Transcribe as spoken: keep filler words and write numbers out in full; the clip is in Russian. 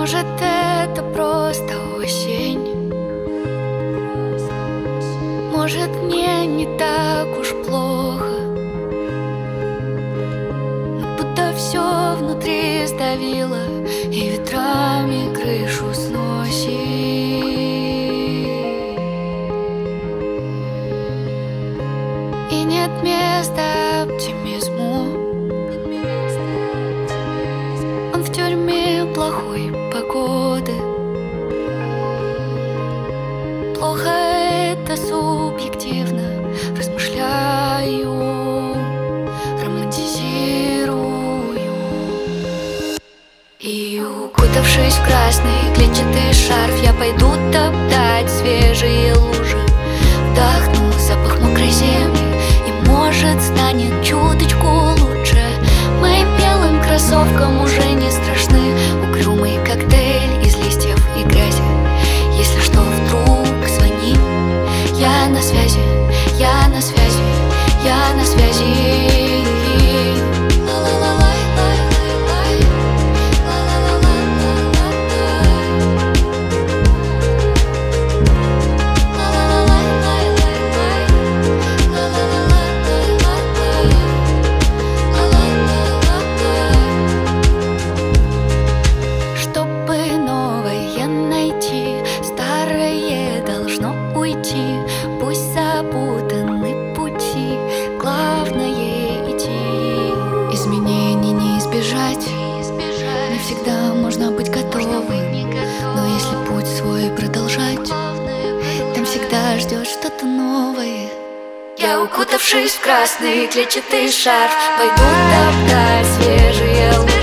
Может, это просто осень. Может, мне не так уж плохо, но будто все внутри сдавило и ветрами крышу сносит. И нет места оптимизму. Он в тюрьме плохой погоды. Плохо это субъективно. Размышляю, романтизирую. И укутавшись в красный клетчатый шарф, я пойду топтать свежие лужи. Вдохну запах мокрой земли, и может станет чуточку лучше. Моим белым кроссовкам уже не страшны угрюмый коктейль из листьев и грязи. Если что, вдруг звони. Я на связи, я на связи, я на связи. Пусть запутаны пути, главное идти. Изменений не избежать, не всегда можно быть готовым. Но если путь свой продолжать, там всегда ждет что-то новое. Я, укутавшись в красный клетчатый шарф, пойду топтать свежие лужи.